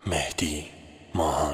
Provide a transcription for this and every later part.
مهدی ماهان.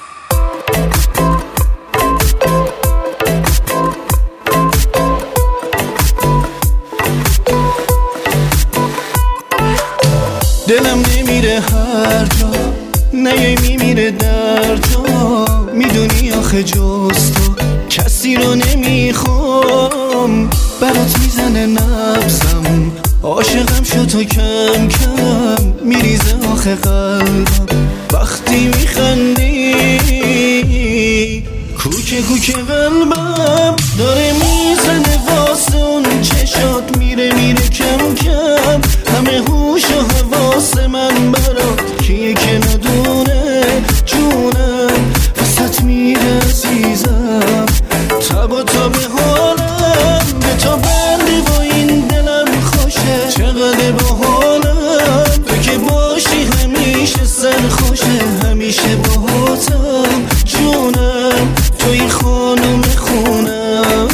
دلم نمیره هر جا نیای میمیره در جا، میدونی آخه جز تو کسی رو نمیخوام. برات میزنه نبضم، عاشقم شد تو کم کم، میریزه آخه قلبم وقتی میخندی. کوکه کوکه قلبم داره میزنه واسه اون چشات، میره میره کم کم، همه هوش و حواس من برات کیه که ندونه جونم وسط میره عزیزم. تبا تا به حالم به تو بندی و این دلم خوشه، چقدر با حالم تو که باشی همیشه سر خوشه، همیشه باهاتم جونم توی خانم خونم.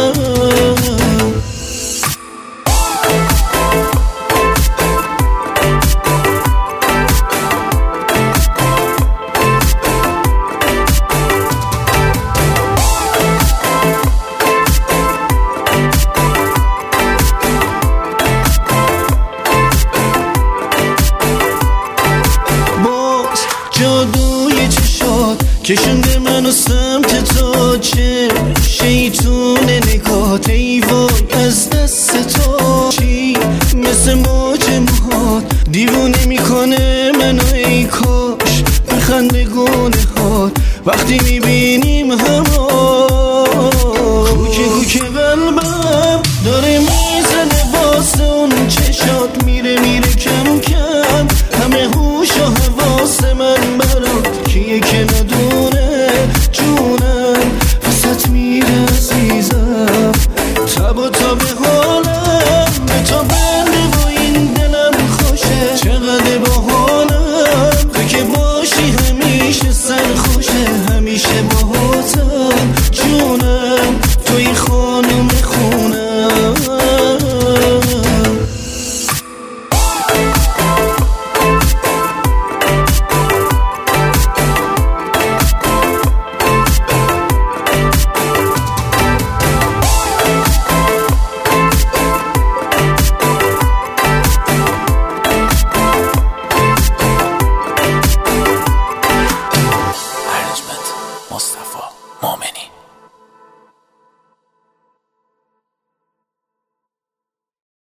جادوی چشات کشنده منو سمت تو، چه شیطون نگات ای وای از دست تو، چی مثل موج موهات دیوونه میکنه منو ای کاش بخنده گونه هات وقتی میبینی